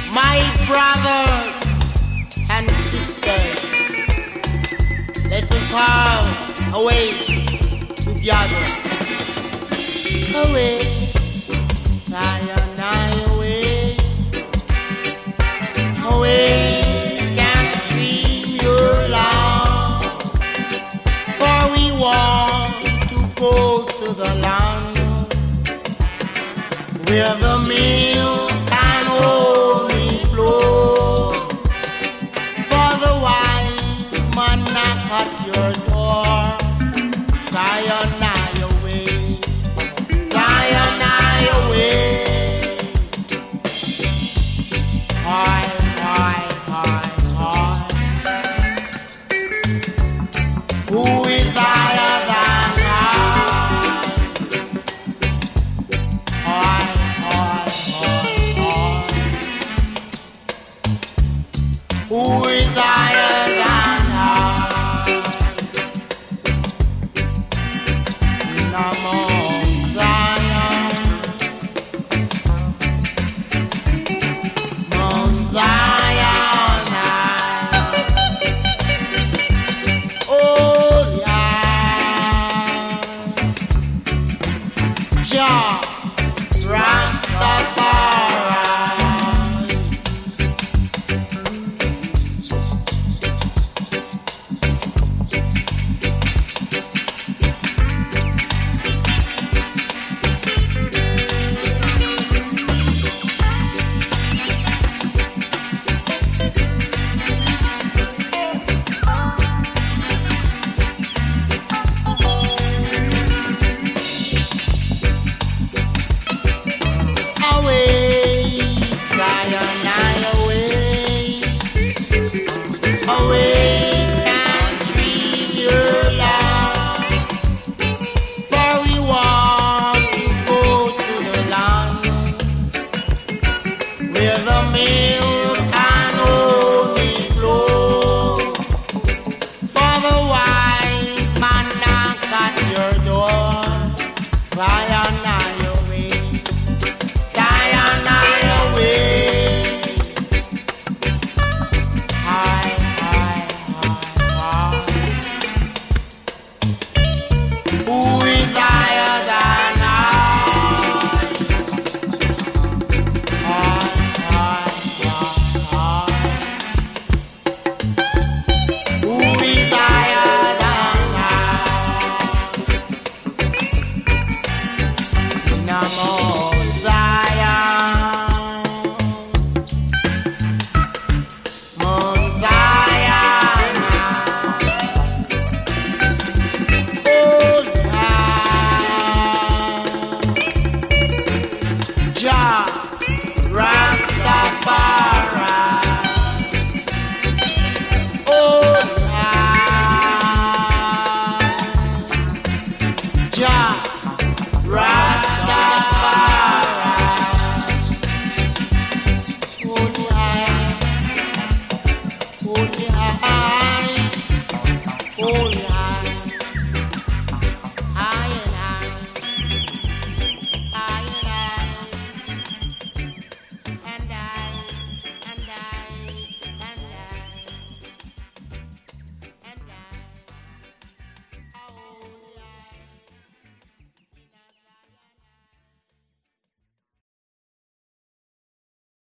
My brothers and sisters, let us all away together. Away, sayonara, away, away, country, your love. For we want to go to the land where the milk can only flow. For the wise man knock at your door. Sayonara way, sayonara way. Hi, hi, hi, hi. Who is higher than I? Hi, hi, hi, hi. Who is higher than I? Namo Zion, Mount Zion. Oh yeah, Jah Rastafari. Away, sayonara away, away, country, your love. For we want to go to the land where the milk can only flow. For the wise man knock at your door. Sayonara way, sayonara way. Hi, hi, hi, hi. Who is higher than I? Hi, hi, hi, hi. Who is higher than I? Namo Zion, Mount Zion. Oh yeah, Jah Rastafari.